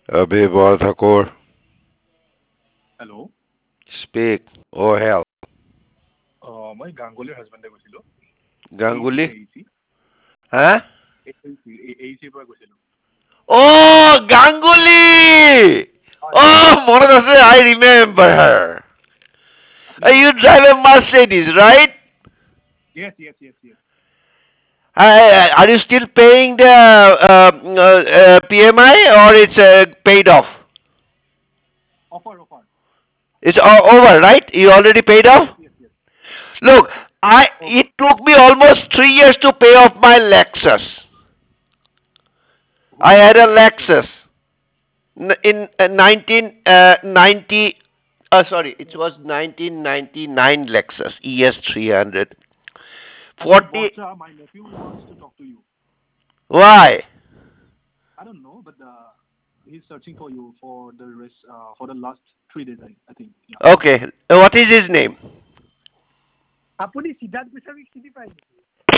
Abhibal Thakur, Hello. speak. Oh hell. মই গাংগুলীৰ হাজবেণ্ডে কৈছিলোঁ Ganguly? এইচি Huh? এইচিৰ পৰা কৈছিলোঁ Oh, Ganguly! হয় হয় হয় Oh, Monadase, I remember her. আপুনি চিনি You পায় drive a Mercedes, right? য়েছ য়েছ য়েছ য়েছ Are you still paying the PMI or it's paid off? Offer It's over, right? You already paid য়েছ off? য়েছ য়েছ Look, য়েছ য়েছ over it took me almost 3 years to pay off my Lexus. I had a which Lexus Lexus in 1990. Sorry, it was 1999 Lexus ES 300. আচ্ছা 40. Barsha my nephew wants to talk to you Why? I don't know but he's searching for you for the last 3 days I think yeah Okay, what is his name? আপুনি সিদ্ধাৰ্থ গোস্বামীক চিনি পায় নেকি